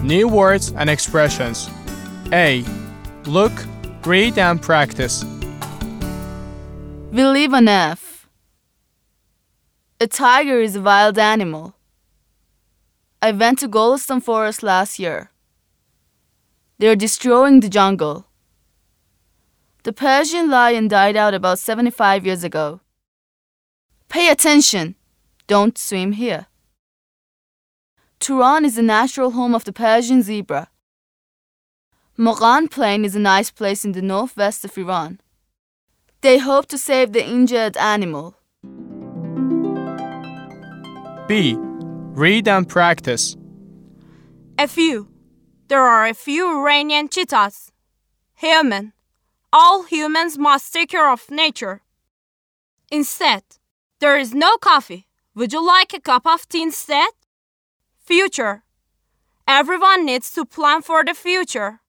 New words and expressions. A. Look, read and practice. We live on Earth. A tiger is a wild animal. I went to Golestan Forest last year. They're destroying the jungle. The Persian lion died out about 75 years ago. Pay attention. Don't swim here. Turan is the natural home of the Persian zebra. Moran Plain is a nice place in the northwest of Iran. They hope to save the injured animal. B. Read and practice. A few. There are a few Iranian cheetahs. Human. All humans must take care of nature. Instead, there is no coffee. Would you like a cup of tea instead? Future. Everyone needs to plan for the future.